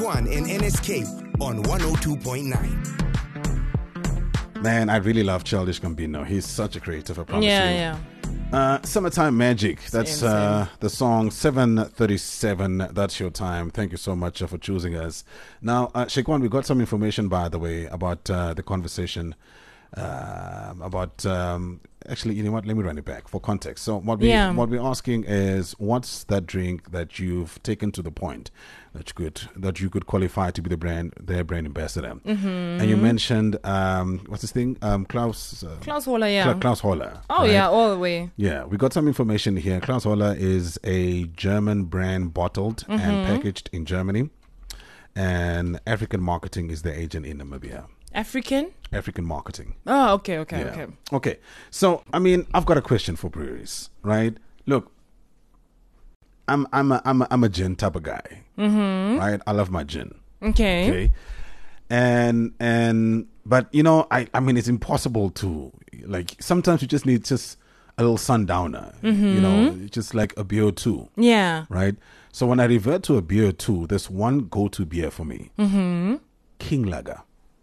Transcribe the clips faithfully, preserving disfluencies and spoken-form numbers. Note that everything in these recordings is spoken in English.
Shequan and N S K on one oh two point nine. Man, I really love Childish Gambino. He's such a creative, I promise Yeah, you. yeah. Uh, Summertime Magic. That's Same, uh, the song seven thirty-seven. That's your time. Thank you so much uh, for choosing us. Now, uh, Shequan, we got some information, by the way, about uh, the conversation. Uh, about um, actually, you know what? Let me run it back for context. So, what we Yeah. what we're asking is, what's that drink that you've taken to the point that you could that you could qualify to be the brand their brand ambassador? Mm-hmm. And you mentioned um, what's this thing? Um, Klaus. Uh, Klaus Holler, yeah. Kla- Klaus Holler. oh, right? yeah, all the way. Yeah, we got some information here. Klaus Holler is a German brand bottled and packaged in Germany. And African Marketing is the agent in Namibia. African? African Marketing. Oh, okay, okay, Yeah. okay. Okay. So, I mean, I've got a question for breweries, right? Look, I'm I'm a I'm a, I'm a gin type of guy, mm-hmm. right? I love my gin. Okay. Okay. And and but you know, I I mean, it's impossible to like. Sometimes you just need just a little sundowner, you know, just like a beer or two, Yeah. right? So when I revert to a beer or two, there's one go-to beer for me, mm-hmm. King Lager.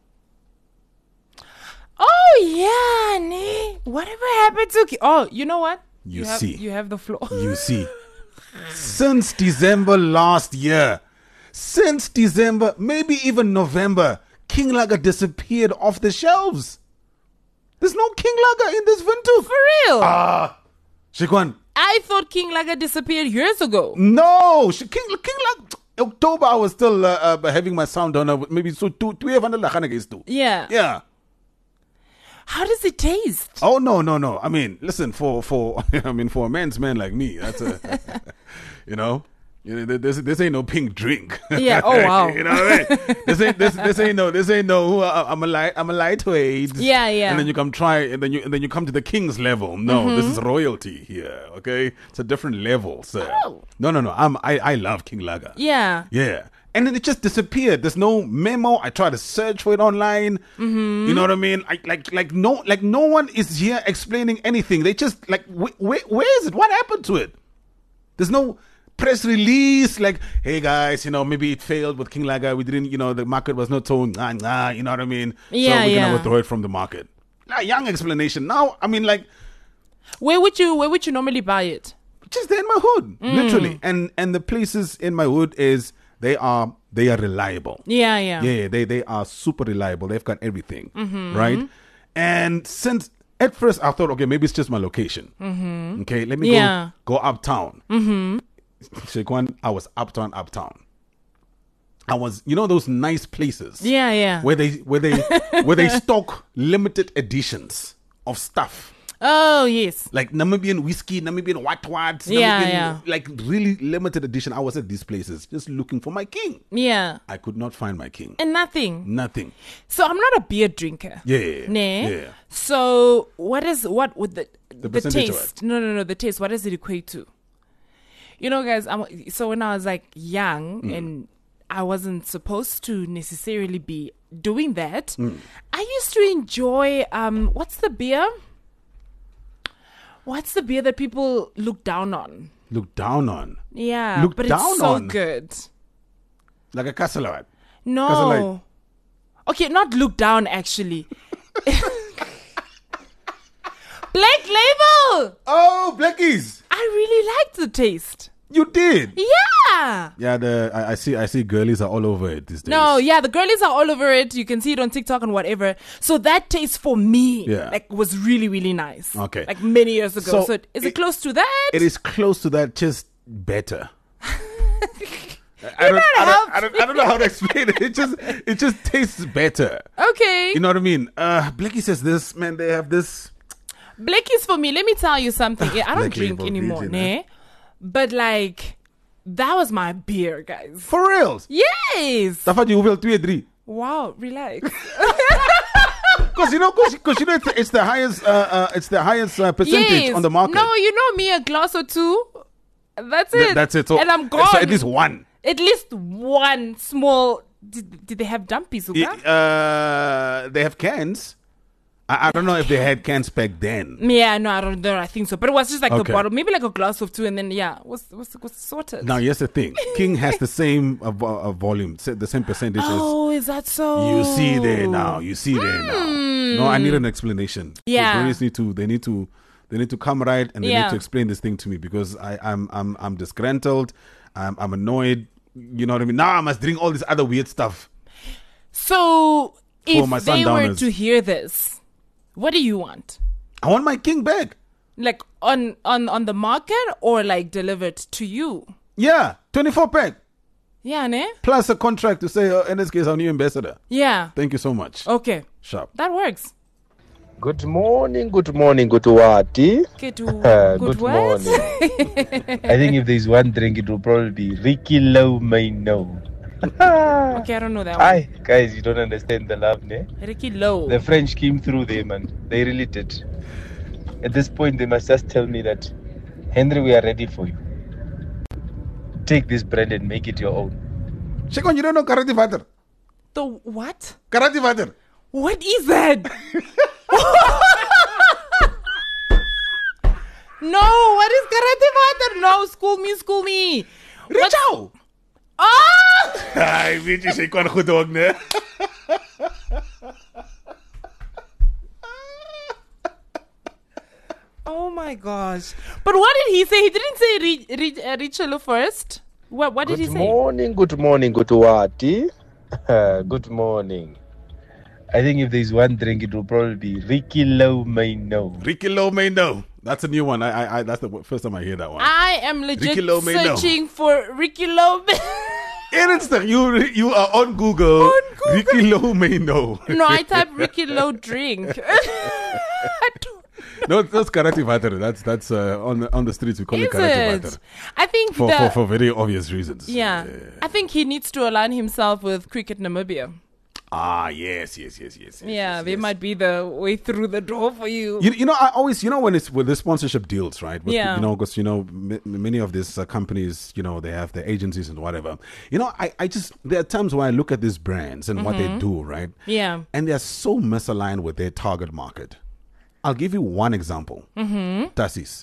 Oh, yeah, nee. Whatever happened to... Ki- Oh, you know what? You have, see. You have the floor. You see, since December last year, since December, maybe even November, King Lager disappeared off the shelves. There's no King Lager in this Vindhoek. For real? Ah, Shequan, I thought King Lager disappeared years ago. no, She- King King Lager. October, I was still uh, uh, having my sound on. Uh, maybe so two two years ago. Yeah. Yeah. How does it taste? Oh no no no! I mean, listen, for for I mean for a man's man like me, that's a you know, you know this this ain't no pink drink. Yeah. Oh, wow. You know what I mean? This ain't this this ain't no this ain't no. Uh, I'm a light I'm a lightweight. Yeah, yeah. And then you come try and then you and then you come to the king's level. No, Mm-hmm. this is royalty here. Okay, it's a different level, sir. Oh. No no no! I'm I I love King Lager. Yeah. Yeah. And then it just disappeared. There's no memo. I tried to search for it online. Mm-hmm. You know what I mean? I, like, like no, like no one is here explaining anything. They just like, wh- wh- where is it? What happened to it? There's no press release. Like, hey guys, you know, maybe it failed with King Lager. We didn't, you know, the market was not so, nah, nah, you know what I mean? Yeah, so we're yeah. gonna withdraw it from the market. A young explanation. Now, I mean, like, Where would you Where would you normally buy it? just there in my hood, literally. And and the places in my hood is. They are they are reliable. Yeah, yeah. Yeah, they they are super reliable. They've got everything, right? And since at first I thought, okay, maybe it's just my location. Mm-hmm. Okay, let me Yeah. go go uptown. Mm-hmm. Shequan, I was uptown, uptown. I was, you know, those nice places. Yeah, yeah. Where they where they where they stock limited editions of stuff. Oh, yes. Like Namibian whiskey, Namibian white whites, Yeah, Namibian, yeah. like really limited edition. I was at these places just looking for my king. Yeah. I could not find my king. And nothing. Nothing. So I'm not a beer drinker. Yeah, yeah, yeah. Nah. Yeah. So what is what would the The the, percentage of taste? No, no, no. The taste. What does it equate to? You know, guys. I'm, so when I was like young Mm. and I wasn't supposed to necessarily be doing that, Mm. I used to enjoy. Um, what's the beer? What's the beer that people look down on? Look down on. Yeah, Look but down it's so on? good. Like a castle. No. Castle Okay, not look down actually. Black Label. Oh, Blackies. I really liked the taste. You did. Yeah. Yeah, the I, I see I see girlies are all over it these days. No, yeah, the girlies are all over it. You can see it on TikTok and whatever. So that taste for me, Yeah. like, was really, really nice. Okay. Like many years ago. So So, is it, it- close to that? It is close to that, just better. I don't, not I, don't, I, helped. don't, I don't know how to explain it. It just it just tastes better. Okay. You know what I mean? Uh Blackie says this, man, they have this. Blackies for me. Let me tell you something. I don't Black drink Label anymore, Virgin, ne? But like, that was my beer, guys. For reals. Yes. Dafa you will two or three. Wow, relax. Because you know, because you know, it's, it's the highest, uh, uh, it's the highest uh, percentage yes. on the market. No, you know me, a glass or two. That's Th- it. that's it. So, and I'm gone. So at least one. At least one small. Did, did they have dumpies? I- Uga? uh, they have cans. I, I don't know if they had cans back then. Yeah, no, I don't know. I think so. But it was just like Okay. the bottle, maybe like a glass of two, and then yeah, was was was sorted. Now, here's the thing. King has the same uh, vo- uh, volume, sa- the same percentage Oh, is that so? as you see there now. You see there now. No, I need an explanation. The Yeah. breweries need to. They need to. They need to come right and they Yeah. need to explain this thing to me because I, I'm I'm I'm disgruntled. I'm I'm annoyed. You know what I mean? Now I must drink all this other weird stuff. So if my they were sundowners. to hear this, what do you want? I want my King back. Like on on on the market or like delivered to you? Yeah, twenty-four pack Yeah, ne? plus a contract to say, oh, in this case, our new ambassador. Yeah. Thank you so much. Okay, Sharp. that works. Good morning, good morning, good wati. Okay, to Uh, good, good words. morning. I think if there's one drink, it will probably be Ricky Low May Know. Okay, I don't know that one. Aye, guys, you don't understand the love, ne? Ricky Low. The French came through there, man. They really did. At this point, they must just tell me that, Henry, we are ready for you. Take this brand and make it your own. Shekon, you don't know karate water. The what? Karate water. What is that? No, what is karate water? No, school me, school me. What- Richao. Ah! Ai, weet je, Shekon goed ook, ne? Oh my gosh. But what did he say? He didn't say Ri- Ri- uh, Richelo first. What what did Good he say? morning, good morning, good wati. Good morning. I think if there's one drink, it will probably be Ricky Low May Know. Ricky Low may know. That's a new one. I, I, I that's the first time I hear that one. I am legit Ricky Lo may know. searching for Ricky Lo. Instant, you you are on Google. On Google. Ricky Low may know. No, I type Ricky Lo drink. I don't No, that's karate water. That's that's uh, on the, on the streets we call it Is karate it? water I think for, the, for for very obvious reasons. yeah, I think he needs to align himself with Cricket Namibia. Ah, yes, yes, yes, yes. yes Yeah, yes, they yes. might be the way through the door for you. You, you know, I always, you know, when it's with the sponsorship deals, right? With, Yeah. You know, because, you know, m- many of these uh, companies, you know, they have their agencies and whatever. You know, I, I just, there are times where I look at these brands and what they do, right? Yeah. And they're so misaligned with their target market. I'll give you one example. Mm-hmm. Tassis.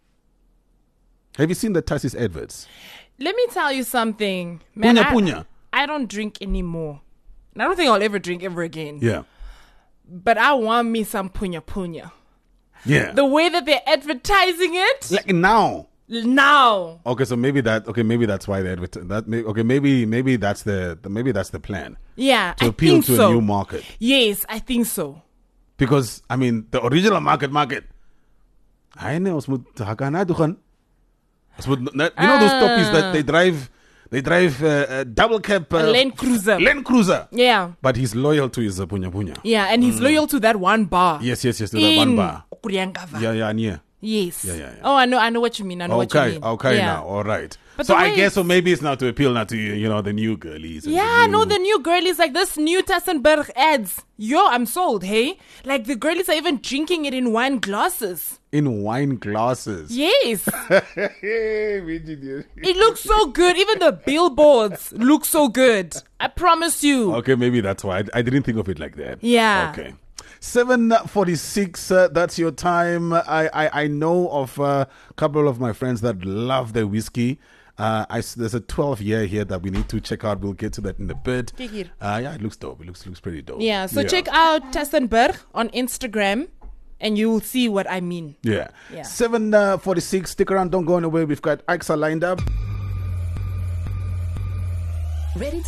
Have you seen the Tassis adverts? Let me tell you something, man. Punya, I, punya. I don't drink anymore. And I don't think I'll ever drink ever again. Yeah. But I want me some punya punya. Yeah. The way that they're advertising it like now. now. Okay, so maybe that. Okay, maybe that's why they advertise that. May, okay, maybe maybe that's the, the maybe that's the plan Yeah, to I appeal think to so. a new market. Yes, I think so. Because I mean, the original market market. I know. Ons moet hakana toe gaan. Ons moet net- You know those toppies that they drive. They drive uh, a double cab. Uh, A Land Cruiser. Land Cruiser. Yeah. But he's loyal to his uh, punya punya. Yeah, and he's loyal to that one bar. Yes, yes, yes. To that one in bar. Okuriangava. Yeah, yeah, yeah. Yes. Yeah, yeah, yeah. Oh, I know I know what you mean. I know what you Okay, mean. okay Yeah. now, all right. But so the I way guess so it's- maybe it's now to appeal now to you know the new girlies. and Yeah, the no, new- the new girlies like this new Tassenberg ads. Yo, I'm sold, hey? Like the girlies are even drinking it in wine glasses. in wine glasses. Yes. Hey, Virginia. It looks so good. Even the billboards look so good. I promise you. Okay, maybe that's why I, I didn't think of it like that. Yeah. Okay. seven forty-six, uh, that's your time. I, I, I know of a couple of my friends that love their whiskey. Uh, I, s- there's a twelve year here that we need to check out. We'll get to that in a bit. Kijk hier. Uh, yeah, it looks dope. It looks looks pretty dope. Yeah, so check out Tassenberg on Instagram and you will see what I mean. Yeah. Yeah. seven forty-six. Stick around. Don't go anywhere. We've got Ixa lined up. Ready